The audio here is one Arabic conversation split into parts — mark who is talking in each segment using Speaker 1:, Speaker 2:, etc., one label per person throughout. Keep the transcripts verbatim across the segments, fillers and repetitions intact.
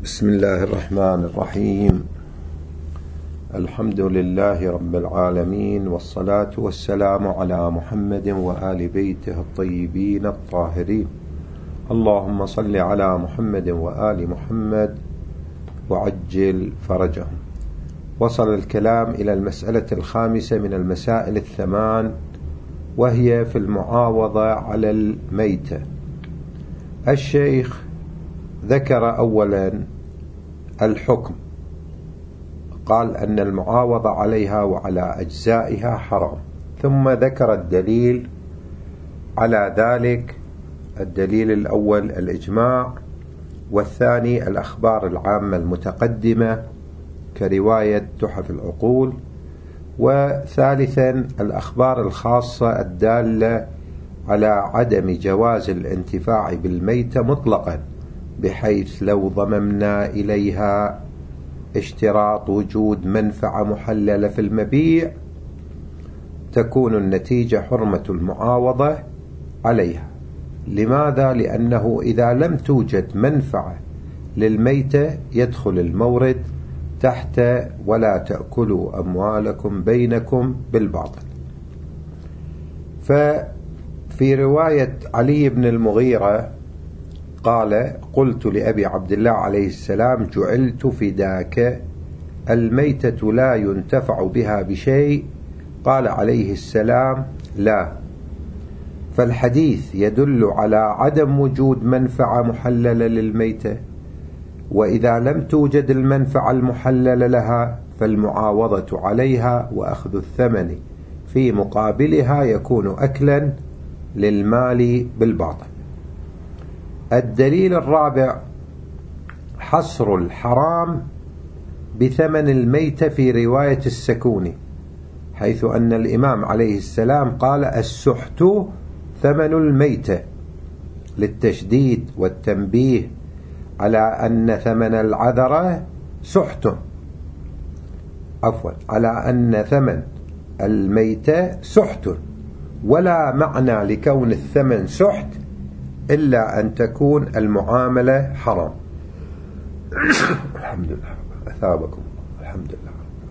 Speaker 1: بسم الله الرحمن الرحيم. الحمد لله رب العالمين، والصلاة والسلام على محمد وآل بيته الطيبين الطاهرين. اللهم صل على محمد وآل محمد وعجل فرجهم. وصل الكلام إلى المسألة الخامسة من المسائل الثمان، وهي في المعاوضة على الميتة. الشيخ ذكر أولا الحكم، قال أن المعاوضة عليها وعلى أجزائها حرام، ثم ذكر الدليل على ذلك. الدليل الأول الإجماع، والثاني الأخبار العامة المتقدمة كرواية تحف العقول، وثالثا الأخبار الخاصة الدالة على عدم جواز الانتفاع بالميتة مطلقا، بحيث لو ضممنا إليها اشتراط وجود منفعة محللة في المبيع تكون النتيجة حرمة المعاوضة عليها. لماذا؟ لأنه إذا لم توجد منفعة للميتة يدخل المورد تحت ولا تأكلوا أموالكم بينكم بالباطل. ففي رواية علي بن المغيرة قال: قلت لأبي عبد الله عليه السلام: جعلت فداك، الميتة لا ينتفع بها بشيء؟ قال عليه السلام: لا. فالحديث يدل على عدم وجود منفعة محللة للميتة، وإذا لم توجد المنفعة المحللة لها فالمعاوضة عليها وأخذ الثمن في مقابلها يكون أكلا للمال بالباطل. الدليل الرابع حصر الحرام بثمن الميتة في رواية السكوني، حيث أن الإمام عليه السلام قال: السحت ثمن الميتة، للتشديد والتنبيه على أن ثمن العذرة سحت، عفوا على أن ثمن الميتة سحت، ولا معنى لكون الثمن سحت إلا أن تكون المعاملة حرام. الحمد لله، أثابكم الحمد لله.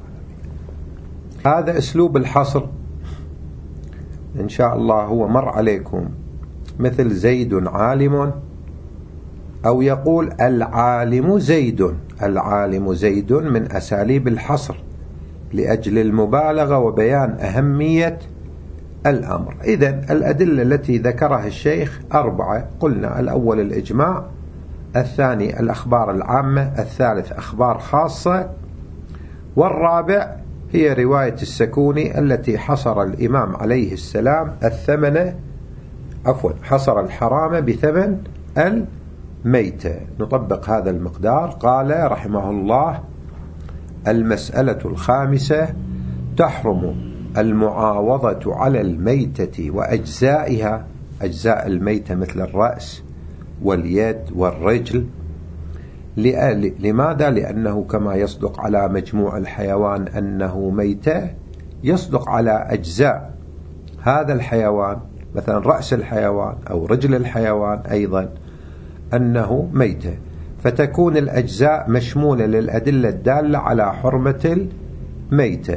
Speaker 1: هذا أسلوب الحصر إن شاء الله هو مر عليكم، مثل زيد عالم، أو يقول العالم زيد. العالم زيد من أساليب الحصر لأجل المبالغة وبيان أهمية الأمر. إذن الأدلة التي ذكرها الشيخ أربعة، قلنا: الأول الإجماع، الثاني الأخبار العامة، الثالث أخبار خاصة، والرابع هي رواية السكوني التي حصر الإمام عليه السلام الثمن عفوا حصر الحرام بثمن الميتة. نطبق هذا المقدار. قال رحمه الله: المسألة الخامسة: تحرم المعاوضة على الميتة وأجزائها، أجزاء الميتة مثل الرأس واليد والرجل. لماذا؟ لأنه كما يصدق على مجموع الحيوان أنه ميتة، يصدق على أجزاء هذا الحيوان، مثلا رأس الحيوان أو رجل الحيوان أيضا أنه ميتة، فتكون الأجزاء مشمولة للأدلة الدالة على حرمة الميتة.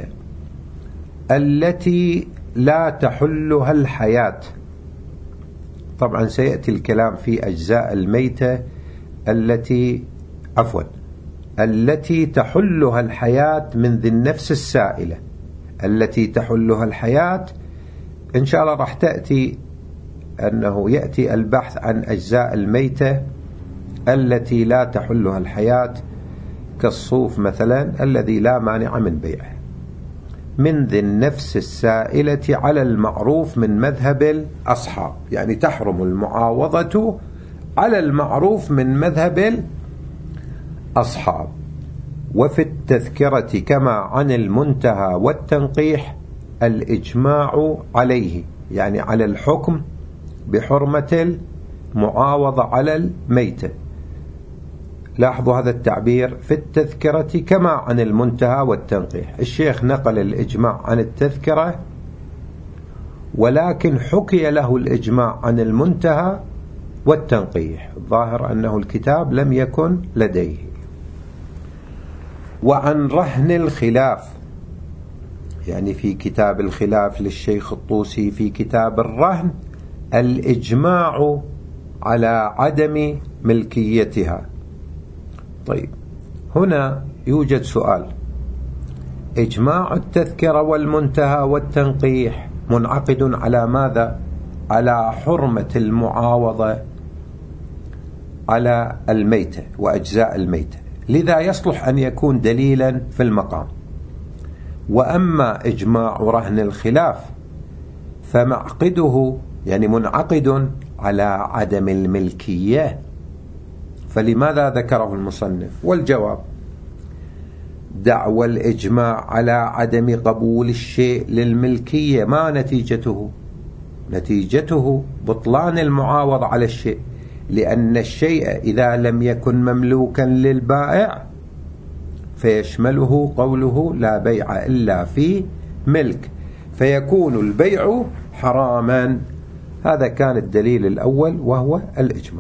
Speaker 1: التي لا تحلها الحياة، طبعا سيأتي الكلام في أجزاء الميتة التي عفوا التي تحلها الحياة من ذي النفس السائلة. التي تحلها الحياة إن شاء الله راح تأتي أنه يأتي البحث عن أجزاء الميتة التي لا تحلها الحياة، كالصوف مثلا الذي لا مانع من بيعه، من ذي النفس السائلة على المعروف من مذهب الأصحاب، يعني تحرم المعاوضة على المعروف من مذهب الأصحاب. وفي التذكرة كما عن المنتهى والتنقيح الإجماع عليه، يعني على الحكم بحرمة المعاوضة على الميتة. لاحظوا هذا التعبير: في التذكرة كما عن المنتهى والتنقيح. الشيخ نقل الإجماع عن التذكرة، ولكن حكي له الإجماع عن المنتهى والتنقيح. الظاهر أنه الكتاب لم يكن لديه، وعن رهن الخلاف، يعني في كتاب الخلاف للشيخ الطوسي في كتاب الرهن الإجماع على عدم ملكيتها. طيب، هنا يوجد سؤال: إجماع التذكرة والمنتهى والتنقيح منعقد على ماذا؟ على حرمة المعاوضة على الميتة وأجزاء الميتة، لذا يصلح أن يكون دليلا في المقام. وأما إجماع رهن الخلاف فمعقده يعني منعقد على عدم الملكية، فلماذا ذكره المصنف؟ والجواب: دعوى الإجماع على عدم قبول الشيء للملكية ما نتيجته؟ نتيجته بطلان المعاوضة على الشيء، لأن الشيء إذا لم يكن مملوكا للبائع فيشمله قوله لا بيع إلا في ملك، فيكون البيع حراما. هذا كان الدليل الأول وهو الإجماع.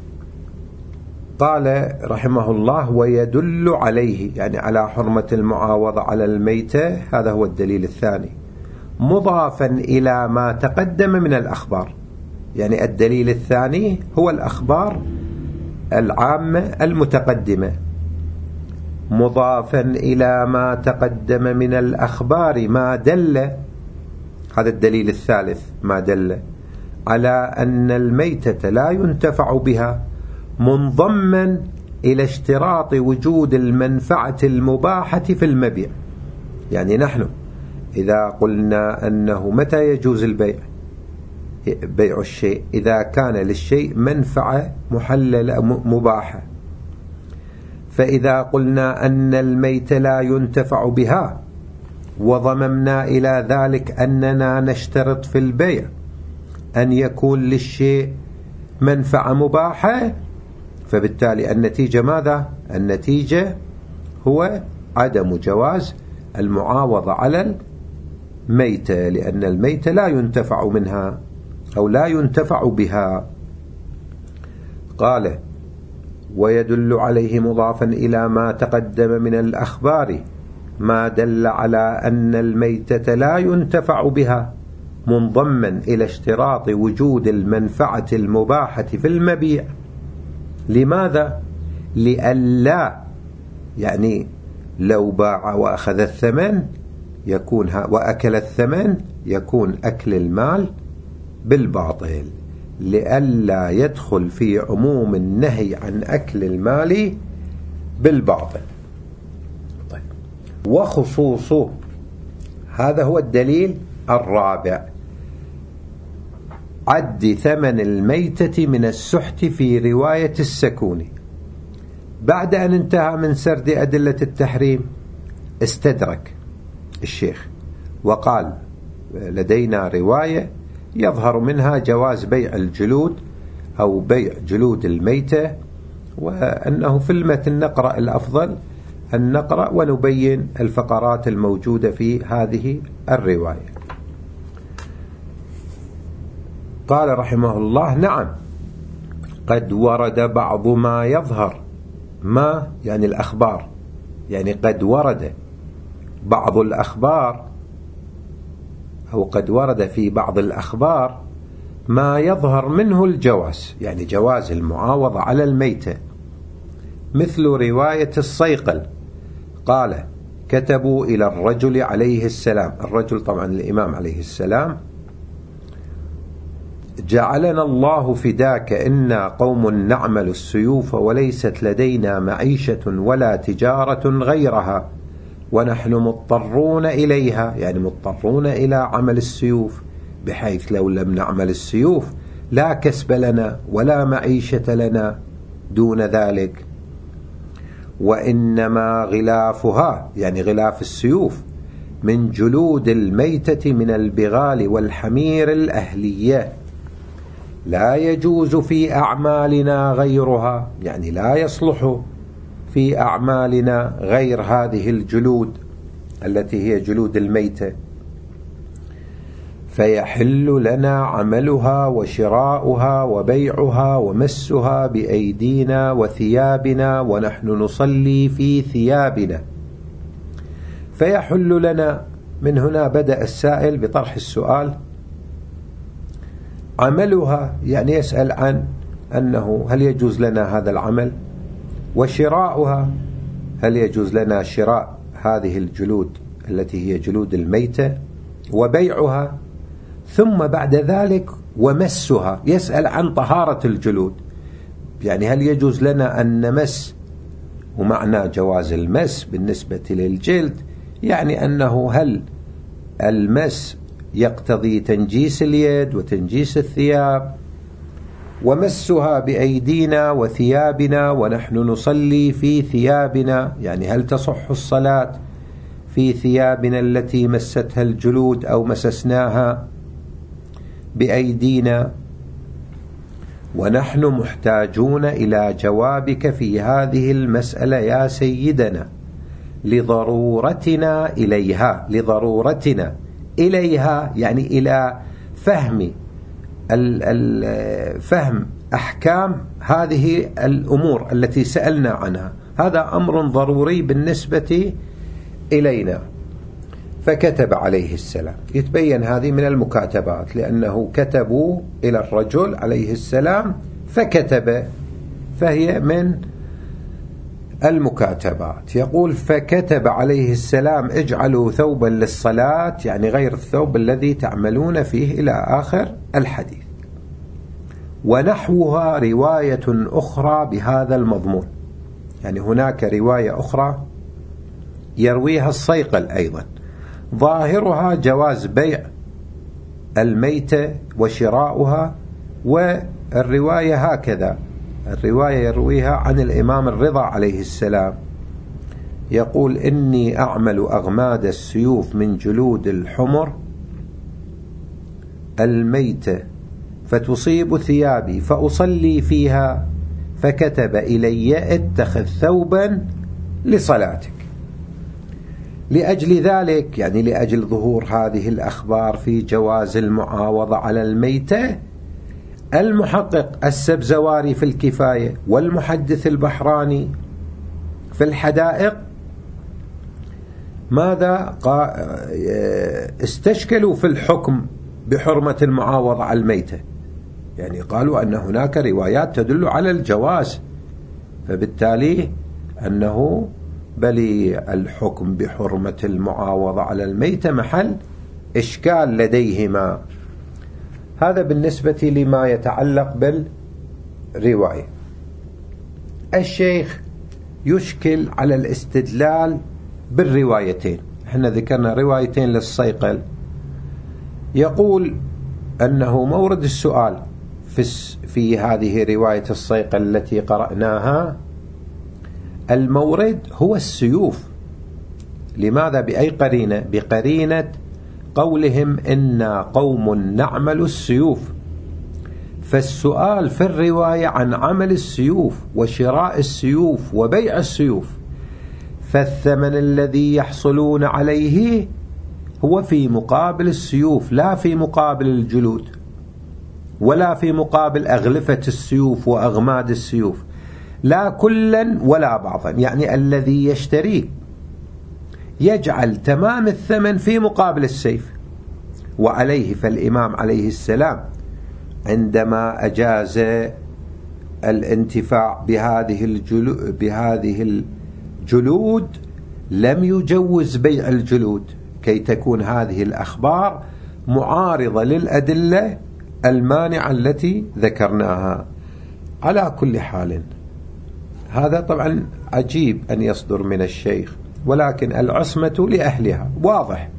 Speaker 1: قال رحمه الله: ويدل عليه، يعني على حرمة المعاوضة على الميتة، هذا هو الدليل الثاني، مضافا إلى ما تقدم من الأخبار. يعني الدليل الثاني هو الأخبار العامة المتقدمة، مضافا إلى ما تقدم من الأخبار ما دل، هذا الدليل الثالث، ما دل على أن الميتة لا ينتفع بها، منضما إلى اشتراط وجود المنفعة المباحة في المبيع. يعني نحن إذا قلنا أنه متى يجوز البيع، بيع الشيء إذا كان للشيء منفعة محللة مباحة، فإذا قلنا أن الميت لا ينتفع بها وضممنا إلى ذلك أننا نشترط في البيع أن يكون للشيء منفعة مباحة، فبالتالي النتيجة ماذا؟ النتيجة هو عدم جواز المعاوضة على الميتة، لأن الميتة لا ينتفع منها أو لا ينتفع بها. قال: ويدل عليه مضافا إلى ما تقدم من الأخبار ما دل على أن الميتة لا ينتفع بها، منضما إلى اشتراط وجود المنفعة المباحة في المبيع. لماذا؟ لئلا، يعني لو باع وأخذ الثمن يكون وأكل الثمن يكون أكل المال بالباطل، لئلا يدخل في عموم النهي عن أكل المال بالباطل. طيب، وخصوصه، هذا هو الدليل الرابع، عد ثمن الميتة من السحت في رواية السكوني. بعد أن انتهى من سرد أدلة التحريم استدرك الشيخ وقال: لدينا رواية يظهر منها جواز بيع الجلود أو بيع جلود الميتة، وأنه في المتن نقرأ، الأفضل أن نقرأ ونبين الفقرات الموجودة في هذه الرواية. قال رحمه الله: نعم، قد ورد بعض ما يظهر، ما يعني الأخبار، يعني قد ورد بعض الأخبار أو قد ورد في بعض الأخبار ما يظهر منه الجواز، يعني جواز المعاوضة على الميتة، مثل رواية الصيقل قال: كتبوا إلى الرجل عليه السلام، الرجل طبعا الإمام عليه السلام: جعلنا الله فداك إنا قوم نعمل السيوف وليست لدينا معيشة ولا تجارة غيرها ونحن مضطرون إليها، يعني مضطرون إلى عمل السيوف، بحيث لو لم نعمل السيوف لا كسب لنا ولا معيشة لنا دون ذلك. وإنما غلافها، يعني غلاف السيوف، من جلود الميتة من البغال والحمير الأهلية، لا يجوز في أعمالنا غيرها، يعني لا يصلح في أعمالنا غير هذه الجلود التي هي جلود الميتة، فيحل لنا عملها وشراؤها وبيعها ومسها بأيدينا وثيابنا ونحن نصلي في ثيابنا، فيحل لنا من هنا. بدأ السائل بطرح السؤال: عملها، يعني يسأل عن أنه هل يجوز لنا هذا العمل، وشراؤها، هل يجوز لنا شراء هذه الجلود التي هي جلود الميتة، وبيعها، ثم بعد ذلك ومسها، يسأل عن طهارة الجلود، يعني هل يجوز لنا أن نمس، ومعنى جواز المس بالنسبة للجلد يعني أنه هل المس يقتضي تنجيس اليد وتنجيس الثياب، ومسها بأيدينا وثيابنا ونحن نصلي في ثيابنا، يعني هل تصح الصلاة في ثيابنا التي مستها الجلود أو مسسناها بأيدينا، ونحن محتاجون إلى جوابك في هذه المسألة يا سيدنا لضرورتنا إليها. لضرورتنا إليها يعني إلى فهم فهم أحكام هذه الأمور التي سألنا عنها، هذا أمر ضروري بالنسبة إلينا. فكتب عليه السلام. يتبين هذه من المكاتبات، لأنه كتبوا إلى الرجل عليه السلام فكتب، فهي من المكاتبات. يقول: فكتب عليه السلام: اجعلوا ثوبا للصلاة، يعني غير الثوب الذي تعملون فيه، إلى آخر الحديث. ونحوها رواية أخرى بهذا المضمون، يعني هناك رواية أخرى يرويها الصيقل أيضا، ظاهرها جواز بيع الميتة وشراؤها. والرواية هكذا، الرواية يرويها عن الإمام الرضا عليه السلام، يقول: إني أعمل أغماد السيوف من جلود الحمر الميتة فتصيب ثيابي فأصلي فيها، فكتب إلي: اتخذ ثوبا لصلاتك. لأجل ذلك، يعني لأجل ظهور هذه الأخبار في جواز المعاوضة على الميتة، المحقق السبزواري في الكفاية والمحدث البحراني في الحدائق ماذا استشكلوا في الحكم بحرمة المعاوضة على الميتة، يعني قالوا أن هناك روايات تدل على الجواز، فبالتالي أنه بل الحكم بحرمة المعاوضة على الميتة محل إشكال لديهما. هذا بالنسبة لما يتعلق بالرواية. الشيخ يشكل على الاستدلال بالروايتين. احنا ذكرنا روايتين للصيقل، يقول أنه مورد السؤال في, في هذه رواية الصيقل التي قرأناها، المورد هو السيوف. لماذا؟ بأي قرينة؟ بقرينة قولهم إنا قوم نعمل السيوف، فالسؤال في الرواية عن عمل السيوف وشراء السيوف وبيع السيوف، فالثمن الذي يحصلون عليه هو في مقابل السيوف، لا في مقابل الجلود ولا في مقابل أغلفة السيوف وأغماد السيوف، لا كلا ولا بعضا. يعني الذي يشتريه يجعل تمام الثمن في مقابل السيف. وعليه فالإمام عليه السلام عندما أجاز الانتفاع بهذه الجلود, بهذه الجلود لم يجوز بيع الجلود، كي تكون هذه الأخبار معارضة للأدلة المانعة التي ذكرناها. على كل حال، هذا طبعا عجيب أن يصدر من الشيخ، ولكن العصمة لأهلها. واضح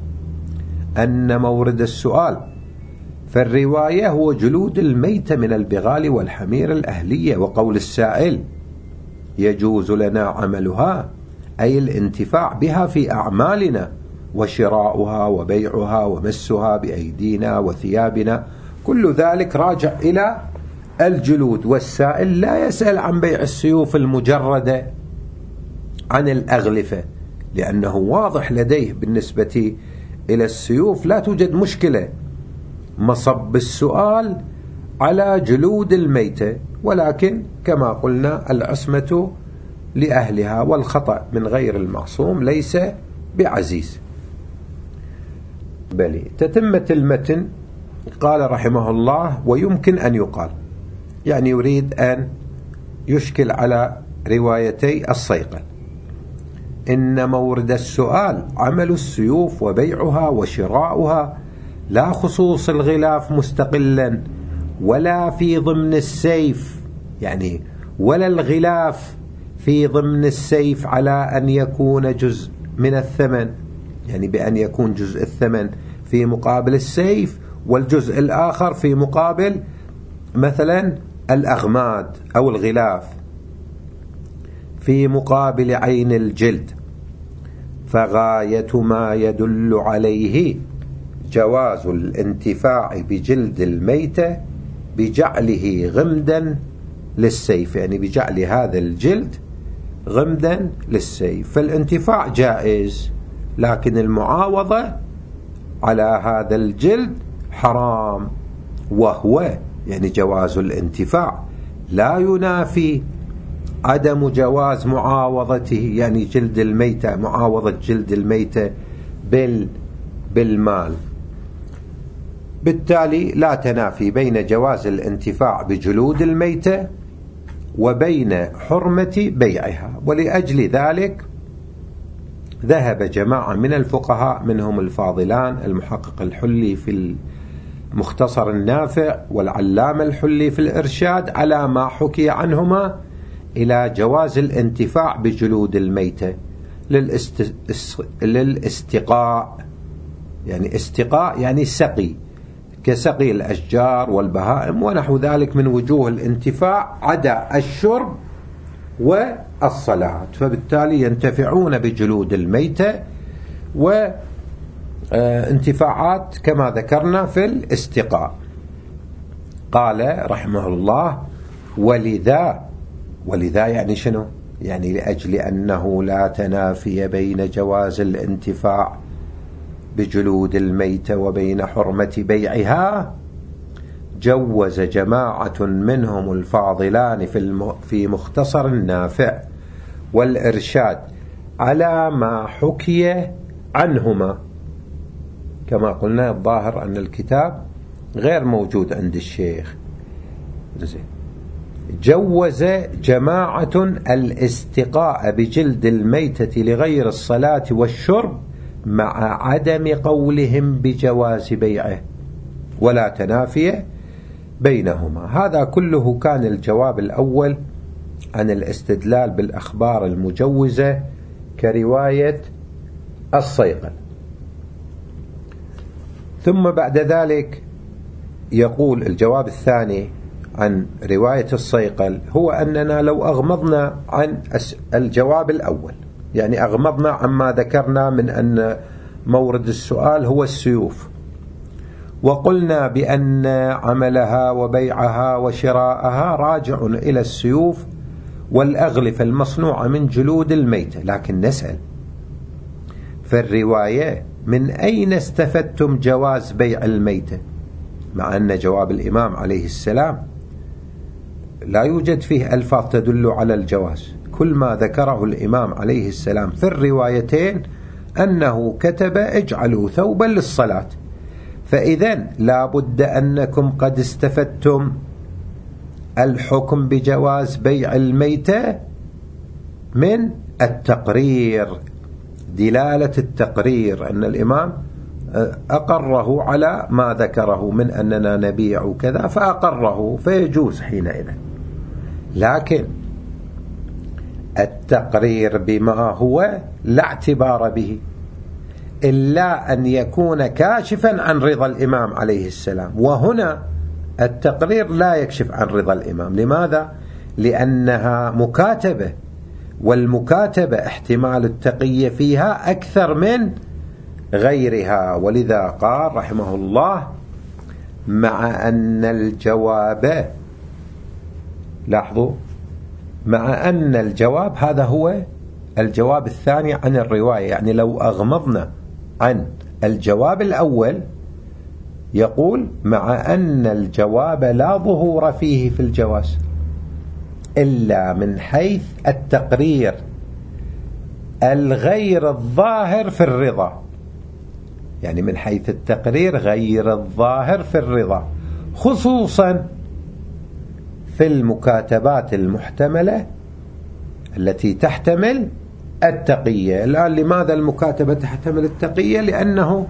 Speaker 1: أن مورد السؤال فالرواية هو جلود الميت من البغال والحمير الأهلية، وقول السائل يجوز لنا عملها أي الانتفاع بها في أعمالنا، وشراؤها وبيعها ومسها بأيدينا وثيابنا، كل ذلك راجع إلى الجلود. والسائل لا يسأل عن بيع السيوف المجردة عن الأغلفة، لأنه واضح لديه بالنسبة إلى السيوف لا توجد مشكلة، مصب السؤال على جلود الميتة، ولكن كما قلنا العصمة لأهلها، والخطأ من غير المعصوم ليس بعزيز. بلي تتمة المتن قال رحمه الله: ويمكن أن يقال، يعني يريد أن يشكل على روايتي الصيقل: إن مورد السؤال عمل السيوف وبيعها وشراؤها، لا خصوص الغلاف مستقلا ولا في ضمن السيف، يعني ولا الغلاف في ضمن السيف على أن يكون جزء من الثمن، يعني بأن يكون جزء الثمن في مقابل السيف، والجزء الآخر في مقابل مثلا الأغماد أو الغلاف في مقابل عين الجلد. فغاية ما يدل عليه جواز الانتفاع بجلد الميتة بجعله غمدا للسيف، يعني بجعل هذا الجلد غمدا للسيف. فالانتفاع جائز، لكن المعاوضة على هذا الجلد حرام، وهو يعني جواز الانتفاع لا ينافي عدم جواز معاوضته، يعني جلد الميتة، معاوضة جلد الميتة بال بالمال. بالتالي لا تنافي بين جواز الانتفاع بجلود الميتة وبين حرمة بيعها. ولأجل ذلك ذهب جماعة من الفقهاء، منهم الفاضلان المحقق الحلي في المختصر النافع والعلامة الحلي في الإرشاد، على ما حكي عنهما إلى جواز الانتفاع بجلود الميتة للاست... للاستقاء، يعني استقاء يعني سقي، كسقي الأشجار والبهائم ونحو ذلك من وجوه الانتفاع عدا الشرب والصلاة. فبالتالي ينتفعون بجلود الميتة وانتفاعات كما ذكرنا في الاستقاء. قال رحمه الله: ولذا، ولذا يعني شنو؟ يعني لأجل أنه لا تنافي بين جواز الانتفاع بجلود الميتة وبين حرمة بيعها، جوز جماعة منهم الفاضلان في في مختصر النافع والإرشاد على ما حكي عنهما. كما قلنا الظاهر أن الكتاب غير موجود عند الشيخ. جوز جماعة الاستقاء بجلد الميتة لغير الصلاة والشرب مع عدم قولهم بجواز بيعه، ولا تنافي بينهما. هذا كله كان الجواب الأول عن الاستدلال بالأخبار المجوزة كرواية الصيقل. ثم بعد ذلك يقول الجواب الثاني عن رواية الصيقل هو أننا لو أغمضنا عن الجواب الأول، يعني أغمضنا عما ذكرنا من أن مورد السؤال هو السيوف، وقلنا بأن عملها وبيعها وشراءها راجع إلى السيوف والأغلفة المصنوعة من جلود الميتة، لكن نسأل: فالرواية من أين استفدتم جواز بيع الميتة؟ مع أن جواب الإمام عليه السلام لا يوجد فيه ألفاظ تدل على الجواز. كل ما ذكره الإمام عليه السلام في الروايتين أنه كتب: اجعلوا ثوبا للصلاة. فإذن لا بد أنكم قد استفدتم الحكم بجواز بيع الميتة من التقرير، دلالة التقرير، أن الإمام أقره على ما ذكره من أننا نبيع كذا فأقره، فيجوز حينئذ. لكن التقرير بما هو لا اعتبار به إلا أن يكون كاشفا عن رضا الإمام عليه السلام، وهنا التقرير لا يكشف عن رضا الإمام. لماذا؟ لأنها مكاتبة، والمكاتبة احتمال التقية فيها أكثر من غيرها. ولذا قال رحمه الله: مع أن الجواب، لاحظوا، مع أن الجواب، هذا هو الجواب الثاني عن الرواية. يعني لو أغمضنا عن الجواب الأول يقول: مع أن الجواب لا ظهور فيه في الجواز إلا من حيث التقرير الغير الظاهر في الرضا، يعني من حيث التقرير غير الظاهر في الرضا، خصوصا في المكاتبات المحتملة التي تحتمل التقية. الآن لماذا المكاتبة تحتمل التقية؟ لأنه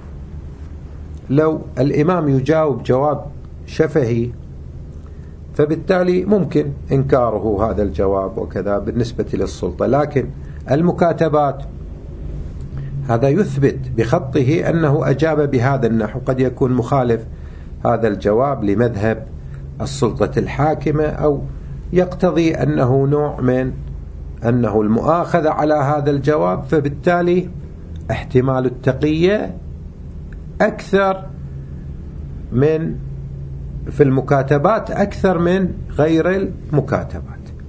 Speaker 1: لو الإمام يجاوب جواب شفهي فبالتالي ممكن إنكاره هذا الجواب وكذا بالنسبة للسلطة، لكن المكاتبات هذا يثبت بخطه أنه أجاب بهذا النحو، قد يكون مخالف هذا الجواب لمذهب السلطة الحاكمة، أو يقتضي أنه نوع من أنه المؤاخذة على هذا الجواب، فبالتالي احتمال التقية أكثر من في المكاتبات أكثر من غير المكاتبات.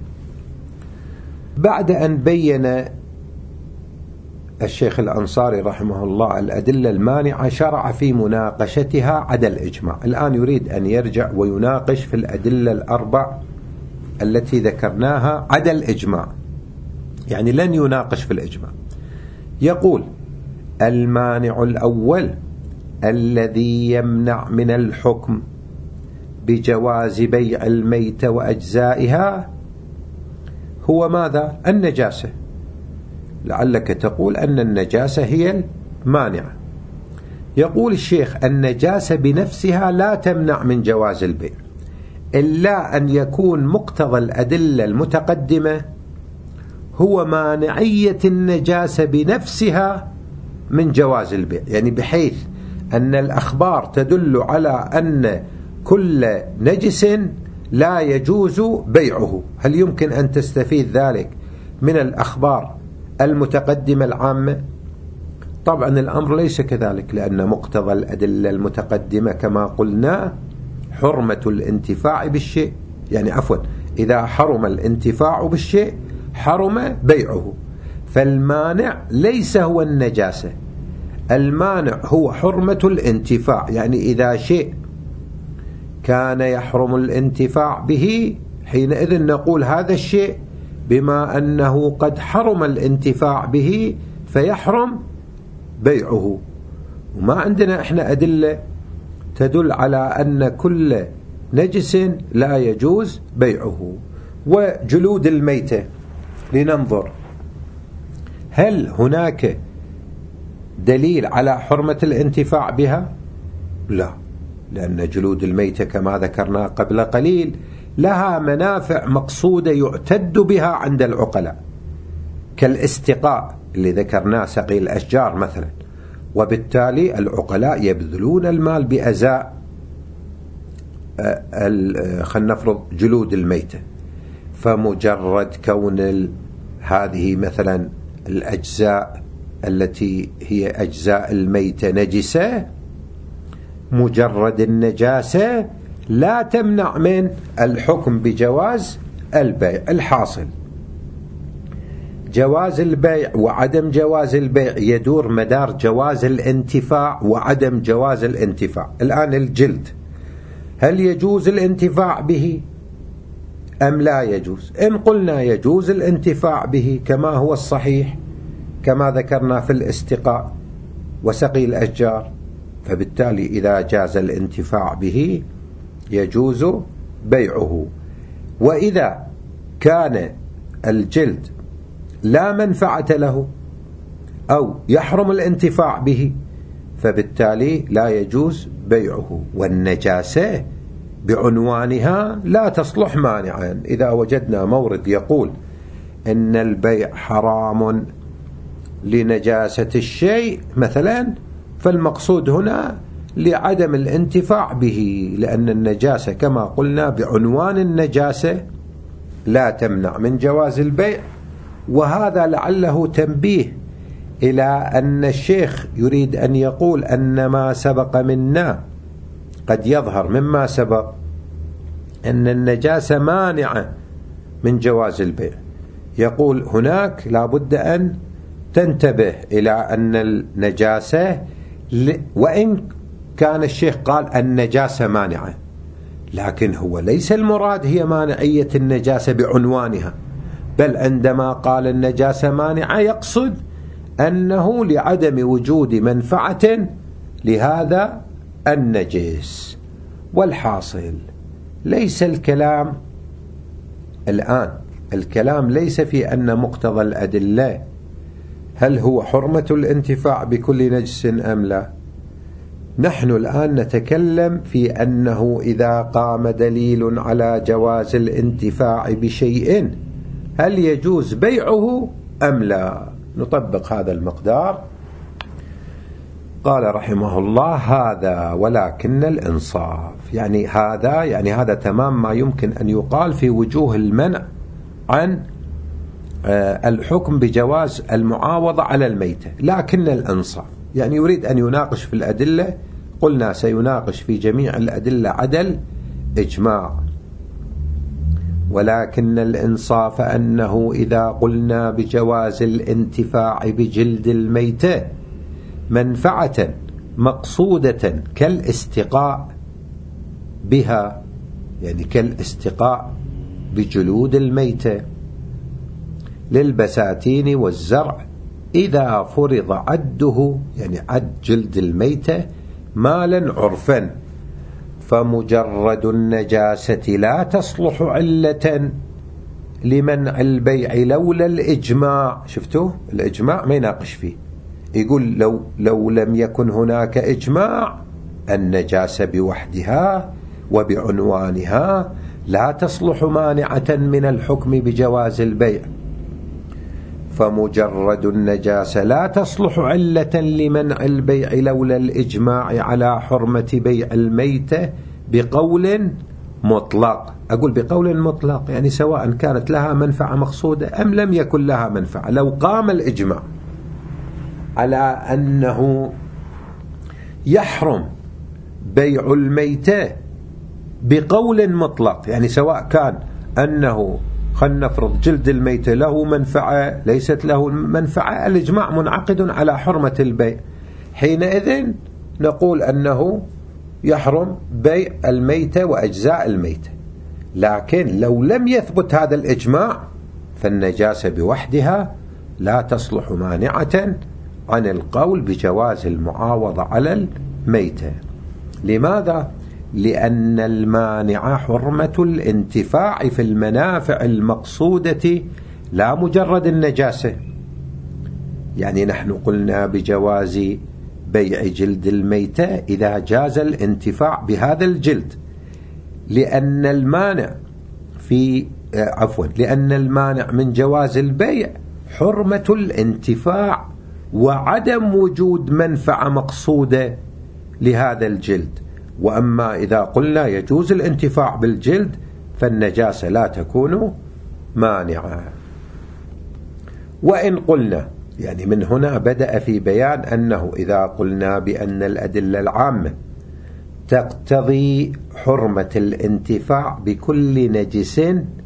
Speaker 1: بعد أن بين الشيخ الأنصاري رحمه الله الأدلة المانعة شرع في مناقشتها عدا الإجماع. الآن يريد أن يرجع ويناقش في الأدلة الأربع التي ذكرناها عدا الإجماع، يعني لن يناقش في الإجماع. يقول: المانع الأول الذي يمنع من الحكم بجواز بيع الميتة وأجزائها هو ماذا؟ النجاسة. لعلك تقول أن النجاسة هي المانعة. يقول الشيخ: النجاسة بنفسها لا تمنع من جواز البيع، إلا أن يكون مقتضى الأدلة المتقدمة هو مانعية النجاسة بنفسها من جواز البيع، يعني بحيث أن الأخبار تدل على أن كل نجس لا يجوز بيعه. هل يمكن أن تستفيد ذلك من الأخبار المتقدمة العامة؟ طبعا الأمر ليس كذلك، لأن مقتضى الأدلة المتقدمة كما قلنا حرمة الانتفاع بالشيء، يعني عفوا إذا حرم الانتفاع بالشيء حرم بيعه. فالمانع ليس هو النجاسة، المانع هو حرمة الانتفاع، يعني إذا شيء كان يحرم الانتفاع به حينئذ نقول هذا الشيء بما أنه قد حرم الانتفاع به فيحرم بيعه. وما عندنا احنا أدلة تدل على أن كل نجس لا يجوز بيعه. وجلود الميتة لننظر هل هناك دليل على حرمة الانتفاع بها؟ لا، لأن جلود الميتة كما ذكرنا قبل قليل لها منافع مقصودة يعتد بها عند العقلاء، كالاستقاء اللي ذكرناه سقي الأشجار مثلا، وبالتالي العقلاء يبذلون المال بأزاء خلينا نفرض جلود الميتة. فمجرد كون هذه مثلا الأجزاء التي هي أجزاء الميتة نجسة، مجرد النجاسة لا تمنع من الحكم بجواز البيع. الحاصل جواز البيع وعدم جواز البيع يدور مدار جواز الانتفاع وعدم جواز الانتفاع. الآن الجلد هل يجوز الانتفاع به أم لا يجوز؟ إن قلنا يجوز الانتفاع به كما هو الصحيح كما ذكرنا في الاستقاء وسقي الأشجار، فبالتالي إذا جاز الانتفاع به يجوز بيعه. وإذا كان الجلد لا منفعة له أو يحرم الانتفاع به فبالتالي لا يجوز بيعه. والنجاسة بعنوانها لا تصلح مانعا. إذا وجدنا مورد يقول إن البيع حرام لنجاسة الشيء مثلا، فالمقصود هنا لعدم الانتفاع به، لأن النجاسة كما قلنا بعنوان النجاسة لا تمنع من جواز البيع. وهذا لعله تنبيه إلى أن الشيخ يريد أن يقول أن ما سبق منا قد يظهر مما سبق أن النجاسة مانعة من جواز البيع. يقول هناك لابد أن تنتبه إلى أن النجاسة، وإن كان الشيخ قال النجاسة مانعة، لكن هو ليس المراد هي مانعية النجاسة بعنوانها، بل عندما قال النجاسة مانعة يقصد أنه لعدم وجود منفعة لهذا النجس. والحاصل ليس الكلام الآن الكلام ليس في أن مقتضى الأدلة هل هو حرمة الانتفاع بكل نجس أم لا. نحن الآن نتكلم في أنه إذا قام دليل على جواز الانتفاع بشيء هل يجوز بيعه أم لا. نطبق هذا المقدار. قال رحمه الله هذا ولكن الإنصاف، يعني هذا يعني هذا تمام ما يمكن أن يقال في وجوه المنع عن الحكم بجواز المعاوضة على الميتة، لكن الإنصاف يعني يريد أن يناقش في الأدلة. قلنا سيناقش في جميع الأدلة عدل إجماع، ولكن الإنصاف أنه إذا قلنا بجواز الانتفاع بجلد الميتة منفعة مقصودة كالاستقاء بها، يعني كالاستقاء بجلود الميتة للبساتين والزرع، إذا فرض عده يعني عد جلد الميتة مالا عرفا، فمجرد النجاسة لا تصلح علة لمنع البيع لولا الإجماع. شفتوا الإجماع ما يناقش فيه، يقول لو, لو لم يكن هناك إجماع النجاسة بوحدها وبعنوانها لا تصلح مانعة من الحكم بجواز البيع، فمجرد النجاسة لا تصلح علة لمنع البيع لولا الإجماع على حرمة بيع الميتة بقول مطلق. أقول بقول مطلق يعني سواء كانت لها منفعة مقصودة أم لم يكن لها منفعة. لو قام الإجماع على أنه يحرم بيع الميتة بقول مطلق، يعني سواء كان أنه خلنا نفرض جلد الميتة له منفعة ليست له منفعة، الإجماع منعقد على حرمة البيع، حينئذ نقول أنه يحرم بيع الميتة وأجزاء الميتة. لكن لو لم يثبت هذا الإجماع فالنجاسة بوحدها لا تصلح مانعة عن القول بجواز المعاوضة على الميتة. لماذا؟ لأن المانع حرمة الانتفاع في المنافع المقصودة لا مجرد النجاسة. يعني نحن قلنا بجواز بيع جلد الميتة إذا جاز الانتفاع بهذا الجلد، لأن المانع في عفوا لأن المانع من جواز البيع حرمة الانتفاع وعدم وجود منفعة مقصودة لهذا الجلد. وأما إذا قلنا يجوز الانتفاع بالجلد فالنجاسة لا تكون مانعة. وإن قلنا يعني من هنا بدأ في بيان أنه إذا قلنا بأن الأدلة العامة تقتضي حرمة الانتفاع بكل نجس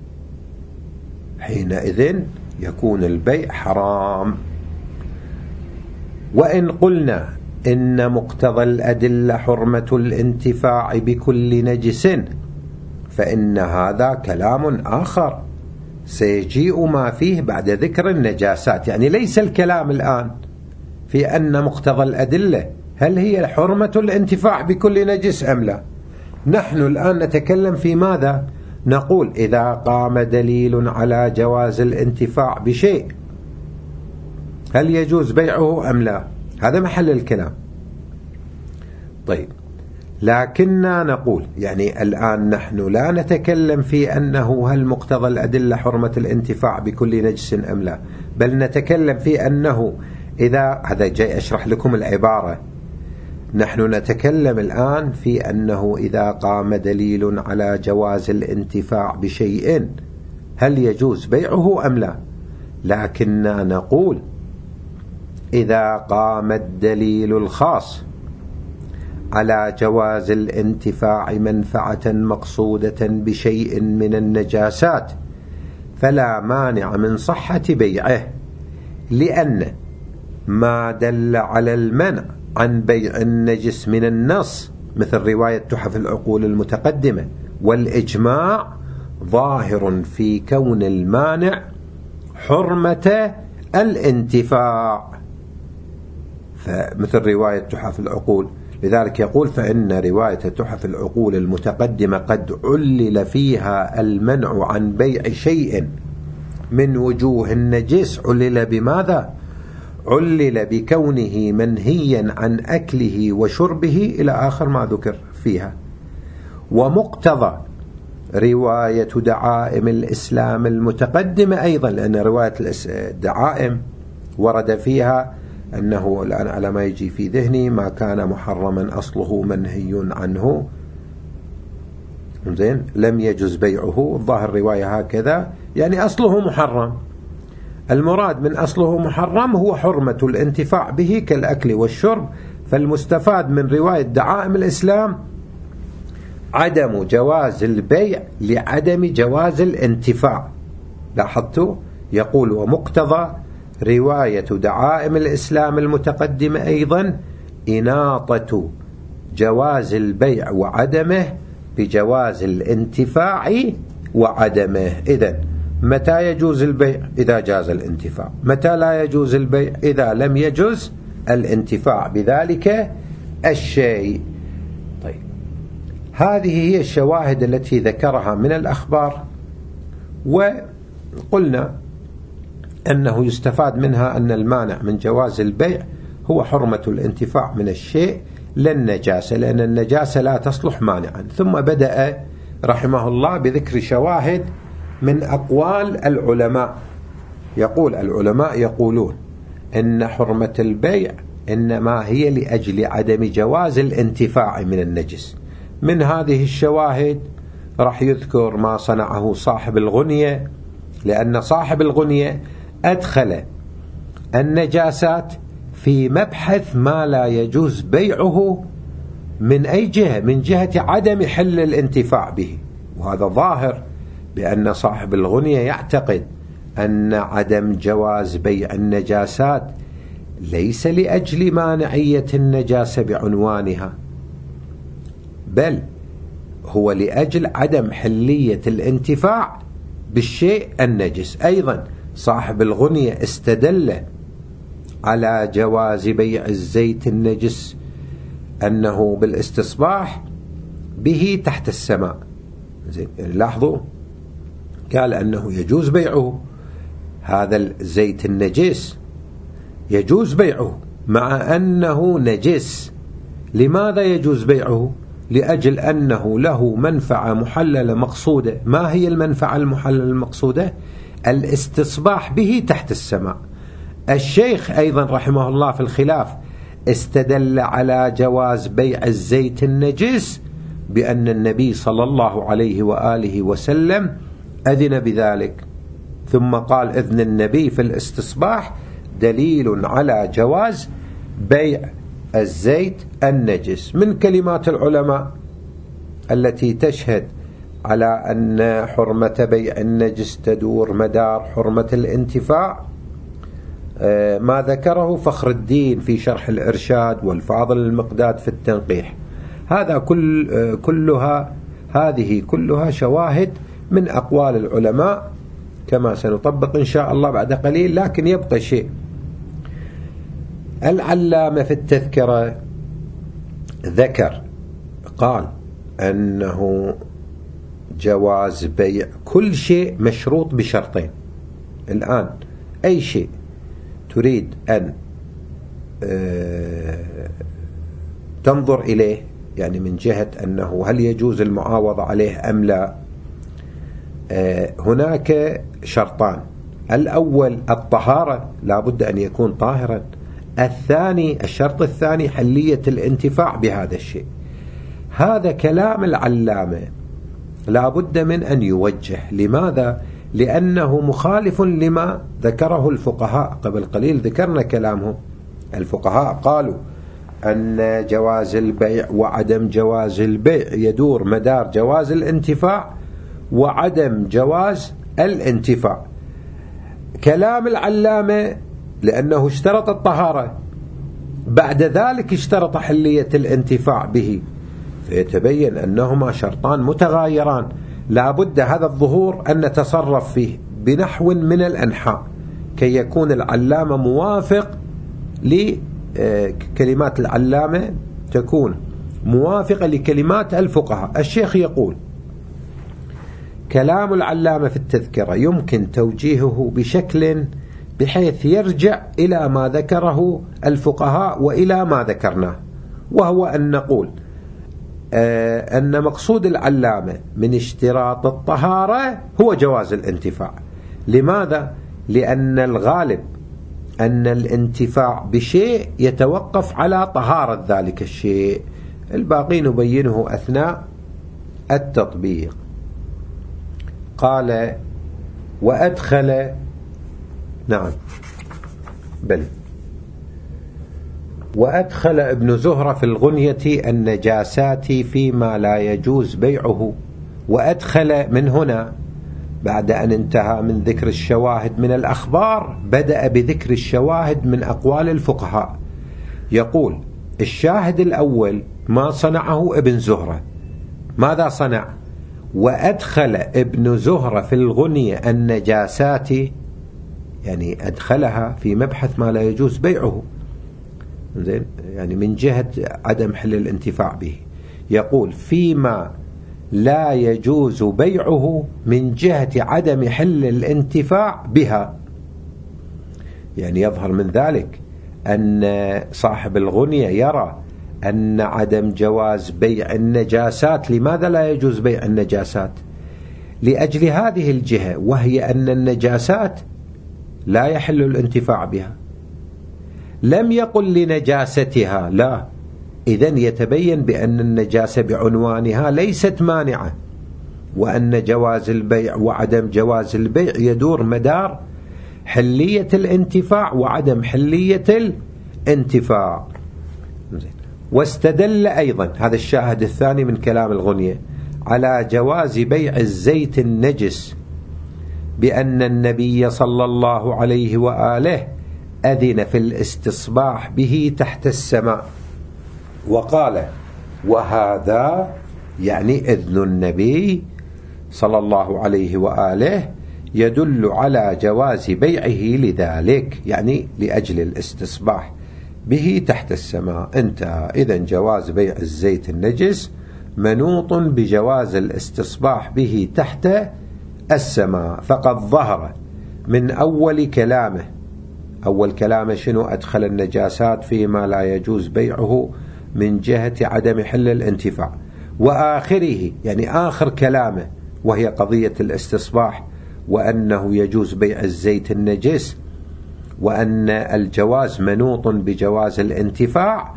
Speaker 1: حينئذ يكون البيع حرام. وإن قلنا إن مقتضى الأدلة حرمة الانتفاع بكل نجس فإن هذا كلام آخر سيجيء ما فيه بعد ذكر النجاسات. يعني ليس الكلام الآن في أن مقتضى الأدلة هل هي حرمة الانتفاع بكل نجس أم لا. نحن الآن نتكلم في ماذا؟ نقول إذا قام دليل على جواز الانتفاع بشيء هل يجوز بيعه أم لا، هذا محل الكلام. طيب لكننا نقول يعني الآن نحن لا نتكلم في أنه هل مقتضى الأدلة حرمة الانتفاع بكل نجس أم لا، بل نتكلم في أنه إذا هذا جاي أشرح لكم العبارة. نحن نتكلم الآن في أنه إذا قام دليل على جواز الانتفاع بشيء هل يجوز بيعه أم لا، لكننا نقول إذا قام الدليل الخاص على جواز الانتفاع منفعة مقصودة بشيء من النجاسات فلا مانع من صحة بيعه، لأن ما دل على المنع عن بيع النجس من النص مثل رواية تحف العقول المتقدمة والإجماع ظاهر في كون المانع حرمة الانتفاع، فمثل رواية تحف العقول. لذلك يقول فإن رواية تحف العقول المتقدمة قد علل فيها المنع عن بيع شيء من وجوه النجس. علل بماذا؟ علل بكونه منهيا عن أكله وشربه إلى آخر ما ذكر فيها. ومقتضى رواية دعائم الإسلام المتقدمة أيضا، لأن رواية الدعائم ورد فيها أنه الآن على ما يجي في ذهني ما كان محرما أصله منهي عنه، زين، لم يجوز بيعه. الظاهر رواية هكذا، يعني أصله محرم. المراد من أصله محرم هو حرمة الانتفاع به كالأكل والشرب. فالمستفاد من رواية دعائم الإسلام عدم جواز البيع لعدم جواز الانتفاع. لاحظتوا؟ يقول ومقتضى رواية دعائم الإسلام المتقدمة أيضا إناطة جواز البيع وعدمه بجواز الانتفاع وعدمه. إذن متى يجوز البيع؟ إذا جاز الانتفاع. متى لا يجوز البيع؟ إذا لم يجوز الانتفاع بذلك الشيء. طيب، هذه هي الشواهد التي ذكرها من الأخبار، وقلنا أنه يستفاد منها أن المانع من جواز البيع هو حرمة الانتفاع من الشيء لا النجاسة، لأن النجاسة لا تصلح مانعا. ثم بدأ رحمه الله بذكر شواهد من أقوال العلماء. يقول العلماء يقولون إن حرمة البيع إنما هي لأجل عدم جواز الانتفاع من النجس. من هذه الشواهد راح يذكر ما صنعه صاحب الغنية، لأن صاحب الغنية أدخل النجاسات في مبحث ما لا يجوز بيعه من أي جهة، من جهة عدم حل الانتفاع به. وهذا ظاهر بأن صاحب الغنية يعتقد أن عدم جواز بيع النجاسات ليس لأجل مانعية النجاسة بعنوانها، بل هو لأجل عدم حلية الانتفاع بالشيء النجس. أيضا صاحب الغنية استدل على جواز بيع الزيت النجس أنه بالاستصباح به تحت السماء. زين، لاحظوا، قال أنه يجوز بيعه، هذا الزيت النجس يجوز بيعه مع أنه نجس. لماذا يجوز بيعه؟ لأجل أنه له منفعة محللة مقصودة. ما هي المنفعة المحللة المقصودة؟ الاستصباح به تحت السماء. الشيخ أيضا رحمه الله في الخلاف استدل على جواز بيع الزيت النجس بأن النبي صلى الله عليه وآله وسلم أذن بذلك، ثم قال إذن النبي في الاستصباح دليل على جواز بيع الزيت النجس. من كلمات العلماء التي تشهد على أن حرمة بيع النجس تدور مدار حرمة الانتفاع ما ذكره فخر الدين في شرح الإرشاد والفاضل المقداد في التنقيح. هذا كل كلها هذه كلها شواهد من أقوال العلماء كما سنطبق إن شاء الله بعد قليل. لكن يبقى شيء، العلامة في التذكرة ذكر قال أنه جواز بيع كل شيء مشروط بشرطين. الآن أي شيء تريد أن تنظر إليه، يعني من جهة أنه هل يجوز المعاوضة عليه أم لا، هناك شرطان. الأول الطهارة، لا بد أن يكون طاهرا. الثاني الشرط الثاني حلية الانتفاع بهذا الشيء. هذا كلام العلامة لا بد من أن يوجه. لماذا؟ لأنه مخالف لما ذكره الفقهاء. قبل قليل ذكرنا كلامهم. الفقهاء قالوا أن جواز البيع وعدم جواز البيع يدور مدار جواز الانتفاع وعدم جواز الانتفاع. كلام العلامة لأنه اشترط الطهارة، بعد ذلك اشترط حلية الانتفاع به، فيتبين أنهما شرطان متغايران لا بد هذا الظهور أن نتصرف فيه بنحو من الأنحاء. كي يكون العلامة موافق لكلمات العلامة، تكون موافقة لكلمات الفقهاء. الشيخ يقول: كلام العلامة في التذكرة يمكن توجيهه بشكل بحيث يرجع إلى ما ذكره الفقهاء وإلى ما ذكرناه، وهو أن نقول آه أن مقصود العلامة من اشتراط الطهارة هو جواز الانتفاع. لماذا؟ لأن الغالب أن الانتفاع بشيء يتوقف على طهارة ذلك الشيء، الباقي نبينه أثناء التطبيق. قال: وأدخل نعم بل وأدخل ابن زهرة في الغنية النجاسات فيما لا يجوز بيعه. وأدخل من هنا بعد أن انتهى من ذكر الشواهد من الأخبار بدأ بذكر الشواهد من أقوال الفقهاء. يقول: الشاهد الأول ما صنعه ابن زهرة. ماذا صنع؟ وأدخل ابن زهرة في الغنية النجاسات، يعني أدخلها في مبحث ما لا يجوز بيعه، زين، يعني من جهة عدم حل الانتفاع به. يقول: فيما لا يجوز بيعه من جهة عدم حل الانتفاع بها. يعني يظهر من ذلك أن صاحب الغنية يرى أن عدم جواز بيع النجاسات. لماذا لا يجوز بيع النجاسات؟ لأجل هذه الجهة، وهي أن النجاسات لا يحل الانتفاع بها. لم يقل لنجاستها، لا، إذن يتبين بأن النجاسة بعنوانها ليست مانعة، وأن جواز البيع وعدم جواز البيع يدور مدار حلية الانتفاع وعدم حلية الانتفاع. واستدل أيضا، هذا الشاهد الثاني من كلام الغنية، على جواز بيع الزيت النجس بأن النبي صلى الله عليه وآله أذن في الاستصباح به تحت السماء، وقال: وهذا يعني إذن النبي صلى الله عليه وآله يدل على جواز بيعه لذلك، يعني لأجل الاستصباح به تحت السماء. انتهى. إذن جواز بيع الزيت النجس منوط بجواز الاستصباح به تحت السماء. فقد ظهر من أول كلامه، أول كلامه شنو؟ أدخل النجاسات فيما لا يجوز بيعه من جهة عدم حل الانتفاع، وآخره يعني آخر كلامه وهي قضية الاستصباح، وأنه يجوز بيع الزيت النجس، وأن الجواز منوط بجواز الانتفاع،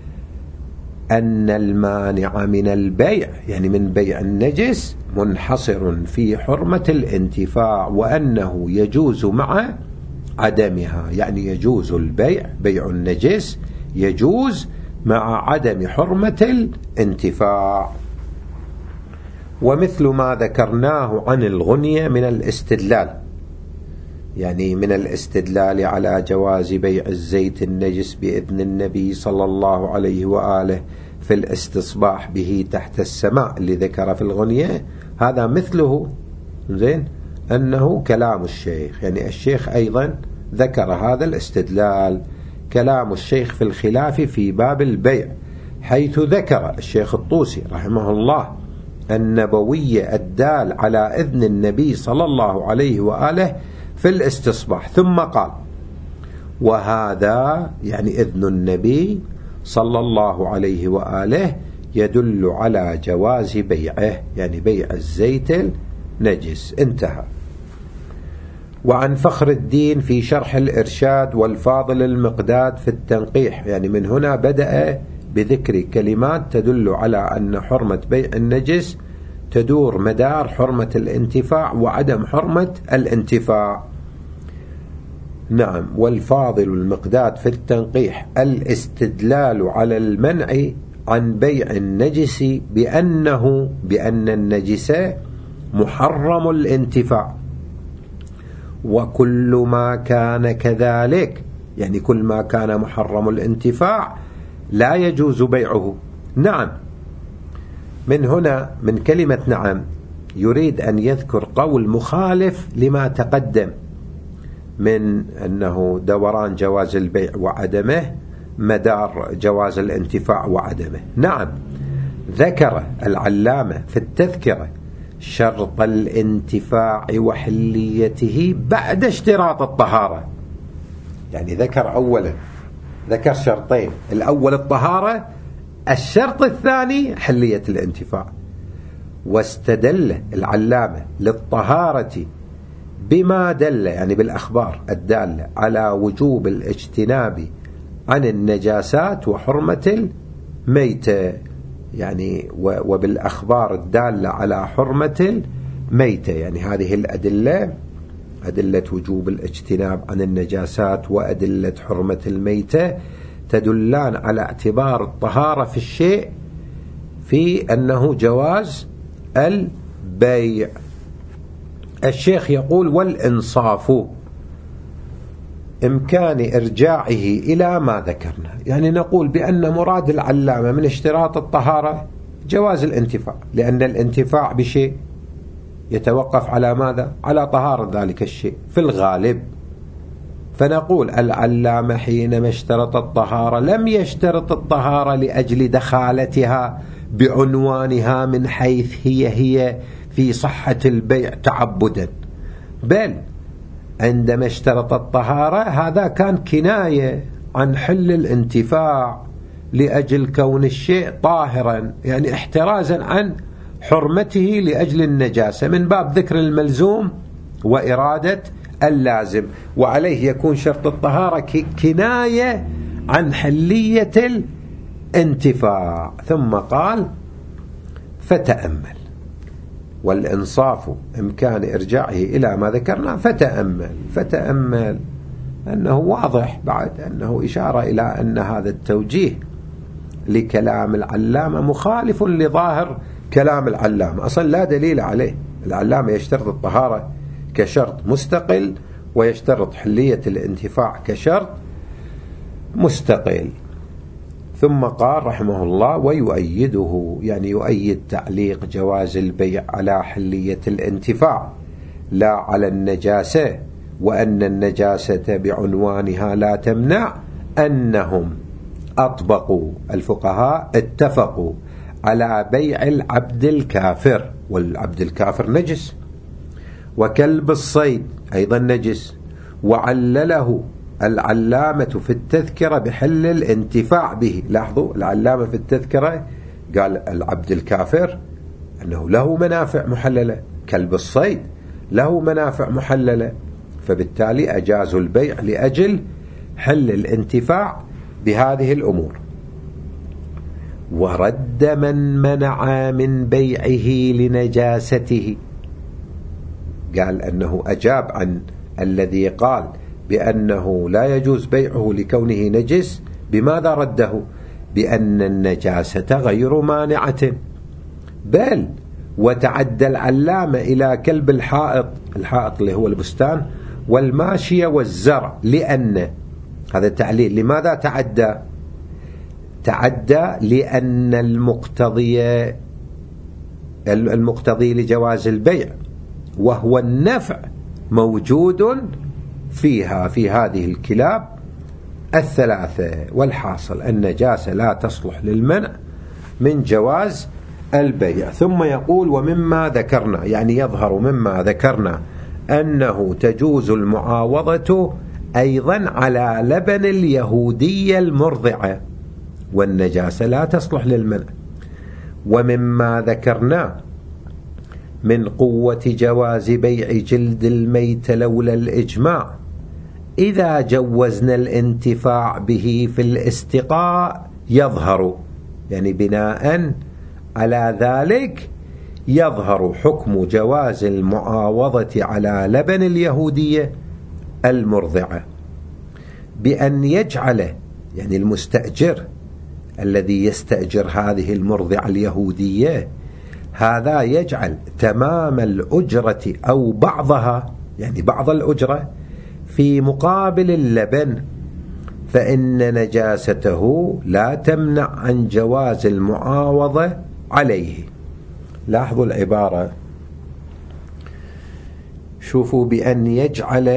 Speaker 1: أن المانع من البيع يعني من بيع النجس منحصر في حرمة الانتفاع، وأنه يجوز مع عدمها، يعني يجوز البيع، بيع النجس يجوز مع عدم حرمة الانتفاع. ومثل ما ذكرناه عن الغنية من الاستدلال، يعني من الاستدلال على جواز بيع الزيت النجس بإذن النبي صلى الله عليه وآله في الاستصباح به تحت السماء اللي ذكر في الغنية، هذا مثله، زين، أنه كلام الشيخ، يعني الشيخ أيضا ذكر هذا الاستدلال. كلام الشيخ في الخلاف في باب البيع، حيث ذكر الشيخ الطوسي رحمه الله النبوية الدال على إذن النبي صلى الله عليه وآله في الاستصباح، ثم قال: وهذا يعني إذن النبي صلى الله عليه وآله يدل على جواز بيعه، يعني بيع الزيت النجس. انتهى. وعن فخر الدين في شرح الإرشاد والفاضل المقداد في التنقيح، يعني من هنا بدأ بذكر كلمات تدل على أن حرمة بيع النجس تدور مدار حرمة الانتفاع وعدم حرمة الانتفاع. نعم. والفاضل المقداد في التنقيح الاستدلال على المنع عن بيع النجس بأنه بأن النجس محرم الانتفاع، وكل ما كان كذلك، يعني كل ما كان محرم الانتفاع لا يجوز بيعه. نعم. من هنا من كلمة نعم يريد أن يذكر قول مخالف لما تقدم، من أنه دوران جواز البيع وعدمه مدار جواز الانتفاع وعدمه. نعم، ذكر العلامة في التذكرة شرط الانتفاع وحليته بعد اشتراط الطهارة. يعني ذكر أولا ذكر شرطين، الأول الطهارة، الشرط الثاني حلية الانتفاع. واستدل العلامة للطهارة بما دل، يعني بالأخبار الدالة على وجوب الاجتناب عن النجاسات وحرمة الميتة، يعني وبالأخبار الدالة على حرمة الميتة، يعني هذه الأدلة، أدلة وجوب الاجتناب عن النجاسات وأدلة حرمة الميتة، تدلان على اعتبار الطهارة في الشيء في أنه جواز البيع. الشيخ يقول: والإنصاف إمكان إرجاعه إلى ما ذكرنا. يعني نقول بأن مراد العلامة من اشتراط الطهارة جواز الانتفاع، لأن الانتفاع بشيء يتوقف على ماذا؟ على طهارة ذلك الشيء في الغالب. فنقول العلامة حينما اشترط الطهارة لم يشترط الطهارة لأجل دخالتها بعنوانها من حيث هي هي في صحة البيع تعبدا، بل عندما اشترط الطهارة هذا كان كناية عن حل الانتفاع لأجل كون الشيء طاهرا، يعني احترازا عن حرمته لأجل النجاسة، من باب ذكر الملزوم وإرادة اللازم. وعليه يكون شرط الطهارة كناية عن حلية الانتفاع. ثم قال: فتأمل. والإنصاف إمكان إرجاعه إلى ما ذكرنا. فتأمل فتأمل أنه واضح بعد أنه إشارة إلى أن هذا التوجيه لكلام العلامة مخالف لظاهر كلام العلامة، أصلا لا دليل عليه. العلامة يشترط الطهارة كشرط مستقل، ويشترط حلية الانتفاع كشرط مستقل. ثم قال رحمه الله: ويؤيده، يعني يؤيد تعليق جواز البيع على حلية الانتفاع لا على النجاسة، وأن النجاسة بعنوانها لا تمنع، أنهم أطبقوا الفقهاء اتفقوا على بيع العبد الكافر، والعبد الكافر نجس، وكلب الصيد أيضا نجس، وعلله العلامة في التذكرة بحل الانتفاع به. لاحظوا العلامة في التذكرة قال العبد الكافر أنه له منافع محللة، كلب الصيد له منافع محللة، فبالتالي أجازوا البيع لأجل حل الانتفاع بهذه الأمور. ورد من منع من بيعه لنجاسته، قال أنه أجاب عن الذي قال بأنه لا يجوز بيعه لكونه نجس. بماذا رده؟ بأن النجاسة غير مانعة، بل وتعدى العلامة إلى كلب الحائط، الحائط اللي هو البستان، والماشية والزرع، لأن هذا التعليل. لماذا تعدى؟ تعدى لأن المقتضي المقتضي لجواز البيع وهو النفع موجود فيها، في هذه الكلاب الثلاثة. والحاصل النجاسة لا تصلح للمنع من جواز البيع. ثم يقول: ومما ذكرنا، يعني يظهر مما ذكرنا أنه تجوز المعاوضة أيضا على لبن اليهودية المرضعة، والنجاسة لا تصلح للمنع. ومما ذكرنا من قوة جواز بيع جلد الميت لولا الإجماع، إذا جوزنا الانتفاع به في الاستقاء يظهر، يعني بناء على ذلك يظهر حكم جواز المعاوضة على لبن اليهودية المرضعة، بأن يجعل، يعني المستأجر الذي يستأجر هذه المرضعة اليهودية، هذا يجعل تمام الأجرة أو بعضها، يعني بعض الأجرة، في مقابل اللبن، فإن نجاسته لا تمنع عن جواز المعاوضة عليه. لاحظوا العبارة، شوفوا: بأن يجعل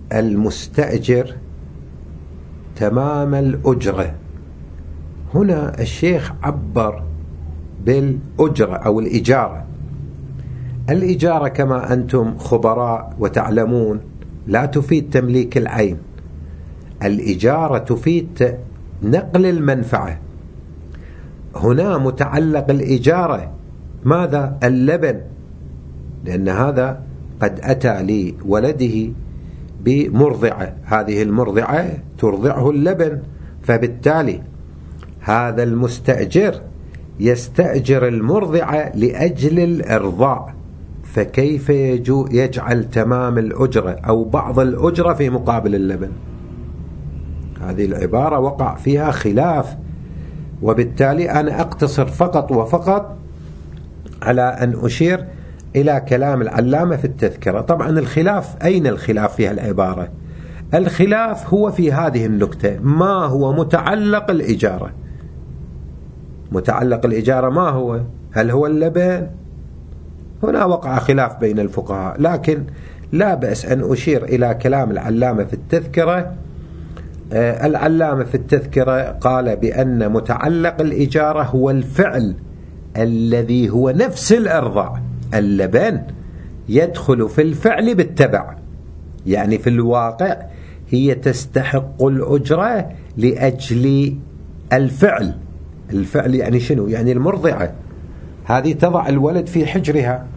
Speaker 1: المستأجر تمام الأجرة. هنا الشيخ عبر بالأجرة أو الإجارة. الإجارة كما أنتم خبراء وتعلمون لا تفيد تمليك العين، الإجارة تفيد نقل المنفعة. هنا متعلق الإجارة ماذا؟ اللبن، لأن هذا قد أتى لولده بمرضعة، هذه المرضعة ترضعه اللبن، فبالتالي هذا المستأجر يستأجر المرضعة لأجل الإرضاع، فكيف يجعل تمام الأجرة أو بعض الأجرة في مقابل اللبن؟ هذه العبارة وقع فيها خلاف، وبالتالي أنا أقتصر فقط وفقط على أن أشير إلى كلام العلامة في التذكرة. طبعا الخلاف، أين الخلاف في العبارة؟ الخلاف هو في هذه النكتة، ما هو متعلق الإجارة؟ متعلق الإجارة ما هو؟ هل هو اللبن؟ هنا وقع خلاف بين الفقهاء، لكن لا بأس أن أشير إلى كلام العلامة في التذكرة. آه العلامة في التذكرة قال بأن متعلق الإجارة هو الفعل الذي هو نفس الإرضاع. اللبن يدخل في الفعل بالتبع، يعني في الواقع هي تستحق الأجرة لأجل الفعل. الفعل يعني شنو؟ يعني المرضعة هذه تضع الولد في حجرها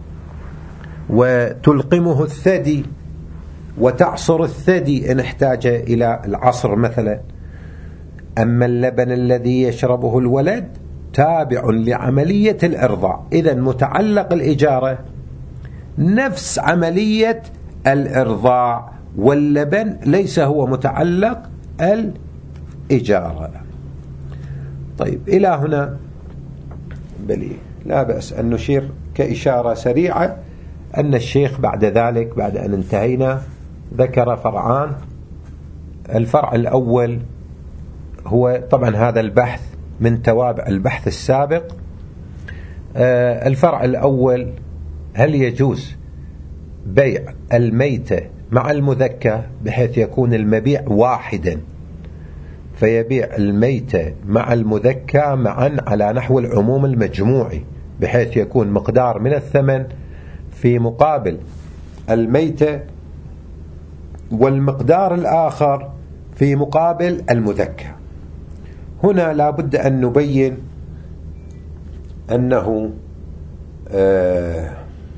Speaker 1: وتلقمه الثدي وتعصر الثدي إن احتاج إلى العصر مثلا. أما اللبن الذي يشربه الولد تابع لعملية الإرضاع، إذن متعلق الإجارة نفس عملية الإرضاع، واللبن ليس هو متعلق الإجارة. طيب إلى هنا بلي لا بأس أن نشير كإشارة سريعة أن الشيخ بعد ذلك بعد أن انتهينا ذكر فرعان. الفرع الأول هو طبعا هذا البحث من توابع البحث السابق. آه الفرع الأول: هل يجوز بيع الميتة مع المذكى بحيث يكون المبيع واحدا، فيبيع الميتة مع المذكى معا على نحو العموم المجموعي، بحيث يكون مقدار من الثمن في مقابل الميتة والمقدار الآخر في مقابل المذكى. هنا لا بد أن نبين أنه آه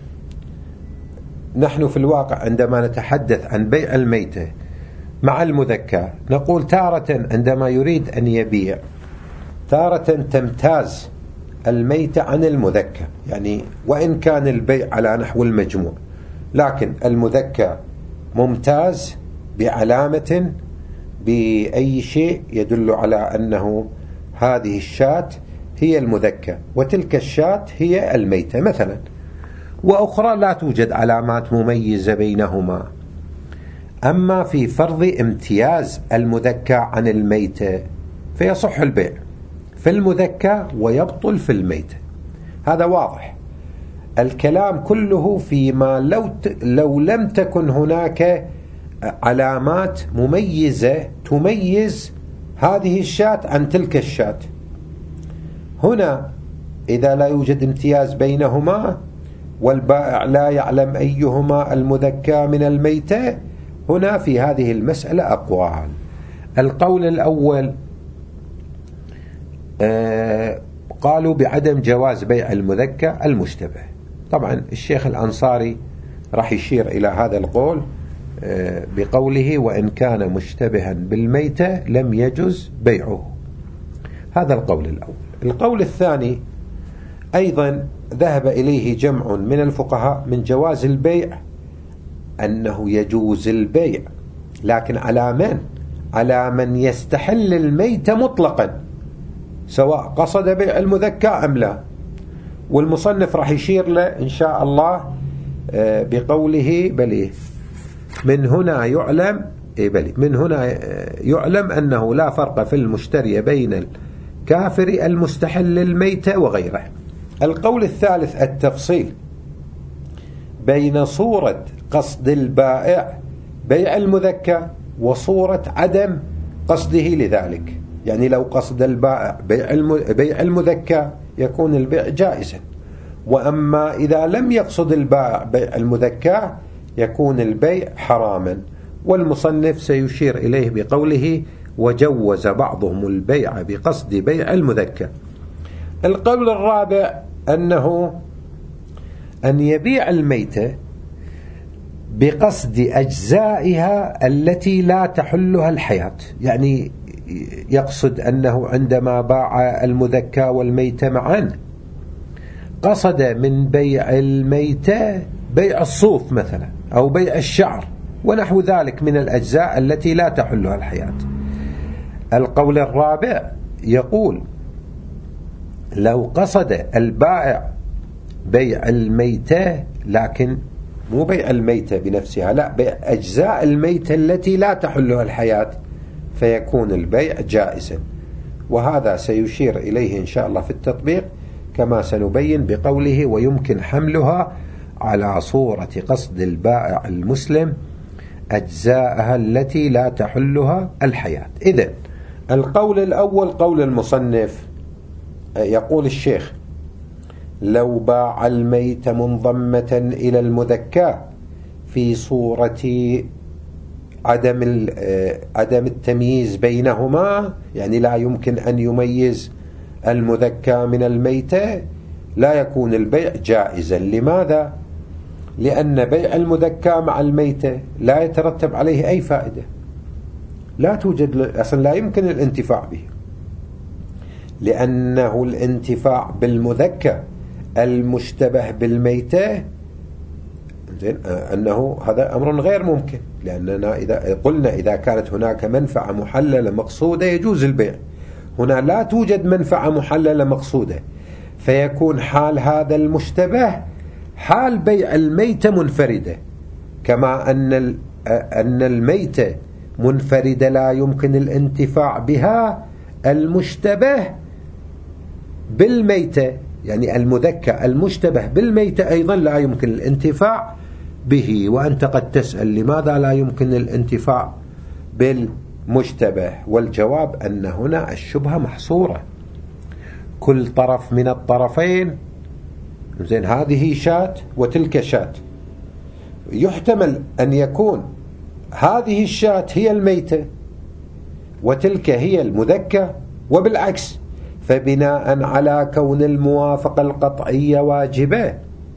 Speaker 1: نحن في الواقع عندما نتحدث عن بيع الميتة مع المذكى نقول تارة عندما يريد أن يبيع تارة تمتاز الميتة عن المذكى، يعني وإن كان البيع على نحو المجموع لكن المذكى ممتاز بعلامة بأي شيء يدل على أنه هذه الشاة هي المذكى وتلك الشاة هي الميتة مثلا، وأخرى لا توجد علامات مميزة بينهما. أما في فرض امتياز المذكى عن الميتة فيصح البيع في المذكى ويبطل في الميتة، هذا واضح. الكلام كله فيما لو, ت... لو لم تكن هناك علامات مميزة تميز هذه الشاة عن تلك الشاة. هنا إذا لا يوجد امتياز بينهما والبائع لا يعلم أيهما المذكى من الميتة، هنا في هذه المسألة أقوال. القول الأول آه قالوا بعدم جواز بيع المذكى المشتبه. طبعا الشيخ الأنصاري راح يشير إلى هذا القول آه بقوله: وإن كان مشتبها بالميتة لم يجوز بيعه. هذا القول الأول. القول الثاني أيضا ذهب إليه جمع من الفقهاء من جواز البيع، أنه يجوز البيع لكن على من؟ على من يستحل الميتة مطلقا سواء قصد بيع المذكى أم لا. والمصنف راح يشير له إن شاء الله بقوله: بلي من هنا يعلم بلي من هنا يعلم أنه لا فرق في المشتري بين الكافر المستحل الميتة وغيره. القول الثالث التفصيل بين صورة قصد البائع بيع المذكى وصورة عدم قصده لذلك. يعني لو قصد البائع بيع المذكى يكون البيع جائزا، وأما إذا لم يقصد البائع بيع المذكى يكون البيع حراما. والمصنف سيشير إليه بقوله وجوز بعضهم البيع بقصد بيع المذكى. القول الرابع أنه أن يبيع الميتة بقصد أجزائها التي لا تحلها الحياة. يعني يقصد أنه عندما باع المذكى والميتة معا قصد من بيع الميتة بيع الصوف مثلا أو بيع الشعر ونحو ذلك من الأجزاء التي لا تحلها الحياة. القول الرابع يقول لو قصد البائع بيع الميتة لكن مو بيع الميتة بنفسها، لا، بيع أجزاء الميتة التي لا تحلها الحياة، فيكون البيع جائزا. وهذا سيشير إليه إن شاء الله في التطبيق كما سنبين بقوله ويمكن حملها على صورة قصد البائع المسلم أجزاءها التي لا تحلها الحياة. إذن القول الأول قول المصنف، يقول الشيخ لو باع الميت منضمة إلى المذكى في صورة عدم عدم التمييز بينهما، يعني لا يمكن أن يميز المذكى من الميتة، لا يكون البيع جائزا. لماذا؟ لأن بيع المذكى مع الميتة لا يترتب عليه أي فائدة، لا توجد أصلا، لا يمكن الانتفاع به، لأنه الانتفاع بالمذكى المشتبه بالميتة أنه هذا أمر غير ممكن، لأننا إذا قلنا إذا كانت هناك منفعة محللة مقصودة يجوز البيع، هنا لا توجد منفعة محللة مقصودة، فيكون حال هذا المشتبه حال بيع الميتة منفردة، كما أن أن الميتة منفردة لا يمكن الانتفاع بها، المشتبه بالميتة يعني المذكى المشتبه بالميتة أيضا لا يمكن الانتفاع به. وأنت قد تسأل لماذا لا يمكن الانتفاع بالمشتبه؟ والجواب أن هنا الشبهة محصورة، كل طرف من الطرفين زين هذه شاة وتلك شاة، يحتمل أن يكون هذه الشاة هي الميتة وتلك هي المذكى وبالعكس، فبناء على كون الموافقة القطعية واجبة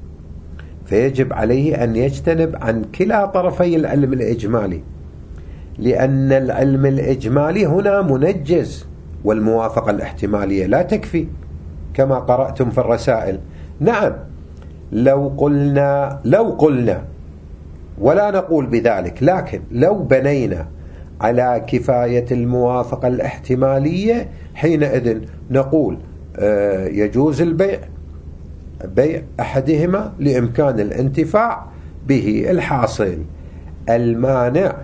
Speaker 1: فيجب عليه أن يجتنب عن كلا طرفي العلم الإجمالي، لأن العلم الإجمالي هنا منجز والموافقة الاحتمالية لا تكفي كما قرأتم في الرسائل. نعم، لو قلنا لو قلنا ولا نقول بذلك، لكن لو بنينا على كفاية الموافقة الاحتمالية حينئذ نقول آه يجوز البيع بيع أحدهما لإمكان الانتفاع به. الحاصل المانع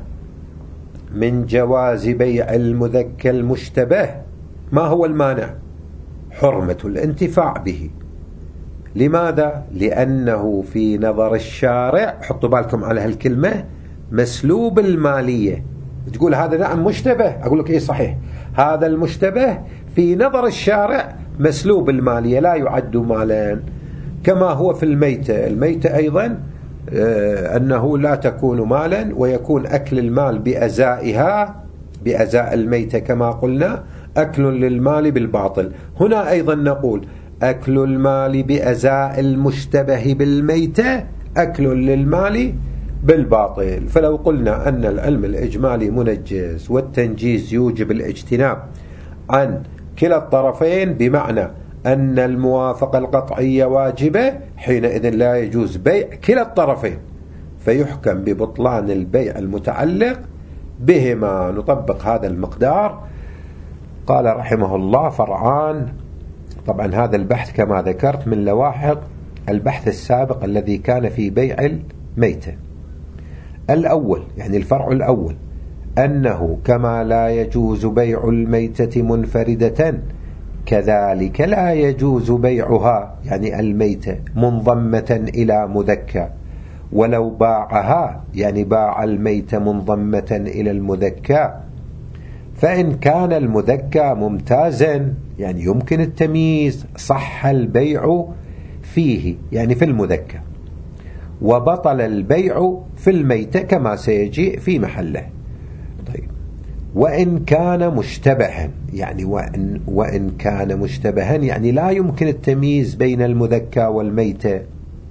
Speaker 1: من جواز بيع المذكى المشتبه ما هو المانع؟ حرمة الانتفاع به. لماذا؟ لأنه في نظر الشارع، حطوا بالكم على هالكلمة، مسلوب المالية. تقول هذا نعم مشتبه، أقول لك إيه صحيح، هذا المشتبه في نظر الشارع مسلوب المالية لا يعد مالا، كما هو في الميتة. الميتة أيضا آه أنه لا تكون مالا، ويكون أكل المال بأزائها بأزاء الميتة كما قلنا أكل للمال بالباطل. هنا أيضا نقول أكل المال بأزاء المشتبه بالميتة أكل للمال بالباطل. فلو قلنا أن العلم الإجمالي منجز والتنجيز يوجب الاجتناب عن كلا الطرفين، بمعنى أن الموافقة القطعية واجبة، حينئذ لا يجوز بيع كلا الطرفين، فيحكم ببطلان البيع المتعلق بهما. نطبق هذا المقدار. قال رحمه الله فرعان. طبعا هذا البحث كما ذكرت من لواحق البحث السابق الذي كان في بيع الميتة. الأول يعني الفرع الأول أنه كما لا يجوز بيع الميتة منفردة كذلك لا يجوز بيعها يعني الميتة منضمة إلى مذكى ولو باعها يعني باع الميت منضمة إلى المذكى، فإن كان المذكى ممتازا يعني يمكن التمييز صح البيع فيه يعني في المذكى، وبطل البيع في الميت كما سيجيء في محله. طيب وإن كان مشتبها يعني وإن, وإن كان مشتبها يعني لا يمكن التمييز بين المذكى والميت.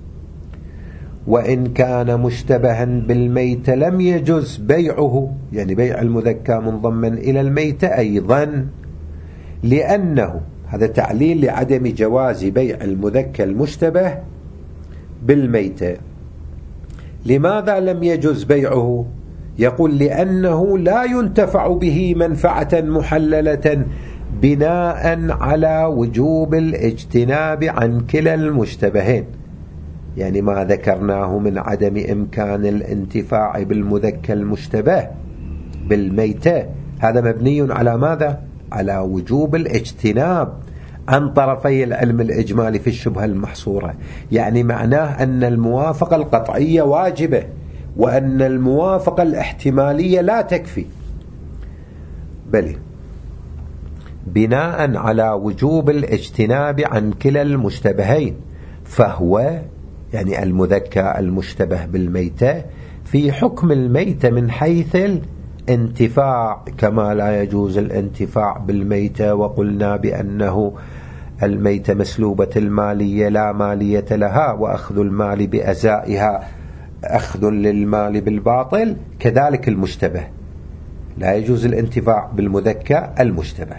Speaker 1: وإن كان مشتبها بالميت لم يجز بيعه يعني بيع المذكى منضما إلى الميت أيضا، لأنه هذا تعليل لعدم جواز بيع المذكى المشتبه بالميت. لماذا لم يجز بيعه؟ يقول لأنه لا ينتفع به منفعة محللة بناء على وجوب الاجتناب عن كلا المشتبهين، يعني ما ذكرناه من عدم إمكان الانتفاع بالمذكى المشتبه بالميتة هذا مبني على ماذا؟ على وجوب الاجتناب عن طرفي العلم الإجمالي في الشبهة المحصورة، يعني معناه أن الموافقة القطعية واجبة وأن الموافقة الاحتمالية لا تكفي، بل بناء على وجوب الاجتناب عن كلا المشتبهين، فهو يعني المذكى المشتبه بالميتة في حكم الميتة من حيث الانتفاع كما لا يجوز الانتفاع بالميتة، وقلنا بأنه الميتة مسلوبة المالية لا مالية لها، وأخذ المال بأزائها أخذ للمال بالباطل، كذلك المشتبه لا يجوز الانتفاع بالمذكى المشتبه.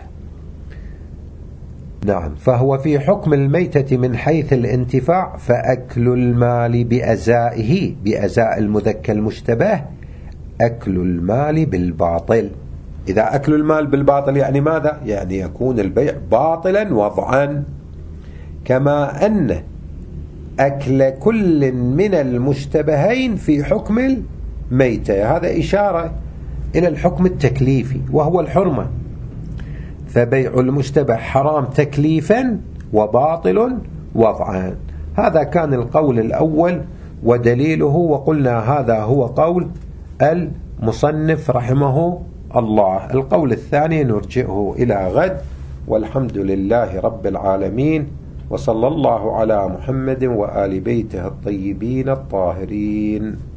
Speaker 1: نعم، فهو في حكم الميتة من حيث الانتفاع، فأكل المال بأزائه بأزاء المذكى المشتبه أكل المال بالباطل. إذا أكل المال بالباطل يعني ماذا؟ يعني يكون البيع باطلا وضعا، كما أن أكل كل من المشتبهين في حكم الميتة هذا إشارة إلى الحكم التكليفي وهو الحرمة، فبيع المشتبه حرام تكليفا وباطل وضعا. هذا كان القول الأول ودليله، وقلنا هذا هو قول المصنف رحمه الله. القول الثاني نرجئه إلى غد، والحمد لله رب العالمين، وصلى الله على محمد وآل بيته الطيبين الطاهرين.